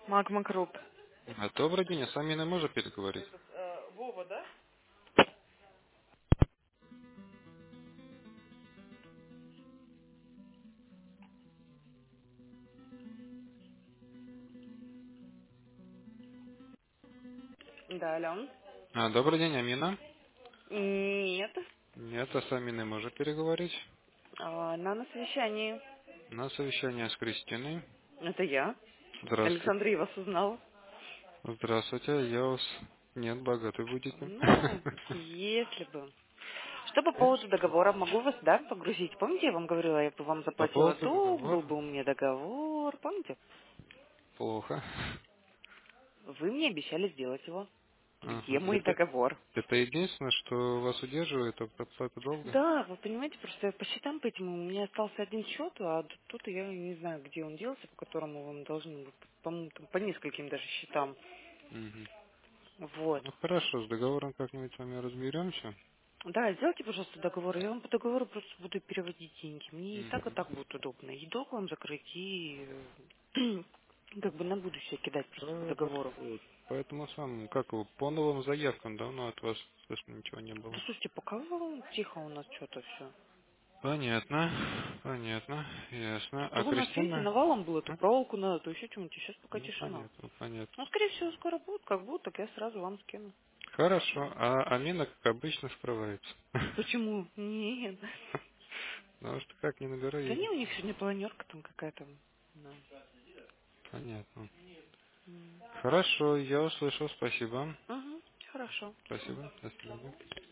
Магма Групп. Добрый день, а с вами не можно переговорить? Вова, да? Да, алло. Добрый день, Амина. Нет. Нет, а с вами не можно переговорить. Она на совещании. На совещание с Кристиной. Это я. Здравствуйте. Александра, я вас узнала. Здравствуйте, я вас... Нет, богатый будете. Ну, если бы. Что по поводу договора, могу вас, да, погрузить? Помните, я вам говорила, я бы вам По заплатила поводу долг, был договора? бы у меня договор, помните? Плохо. Вы мне обещали сделать его. Где Ага. мой договор? Это единственное, что вас удерживает от оплаты долга? Да, вы понимаете, просто по счетам по этим у меня остался один счет, а тут я не знаю, где он делся, по которому вам должны, по-моему, там по нескольким даже счетам. Мгм. Вот. Ну хорошо, с договором как-нибудь с вами разберемся. Да, сделайте, пожалуйста, договор. Я вам по договору просто буду переводить деньги. Мне и Мгм. так будет удобно. И долг вам закрыть, и как бы на будущее кидать просто по договору. Хорошо. Поэтому сам, как его, по новым заявкам давно от вас, слышно, ничего не было. Да слушайте, пока тихо у нас что-то все. Понятно, понятно, ясно. То А у нас, видите, Кристина? навалом было, то А? проволоку надо, то еще чему-нибудь. Сейчас пока Ну, тишина. понятно, понятно. Ну, скорее всего, скоро будет. Как будет, так я сразу вам скину. Хорошо, а Амина, как обычно, скрывается. Почему? Нет. Потому что как не наберу, Да ей... не, у них сегодня планерка там какая-то. Да. Понятно. М. Хорошо, я услышал, спасибо. Угу, хорошо. Всё. Спасибо, до свидания.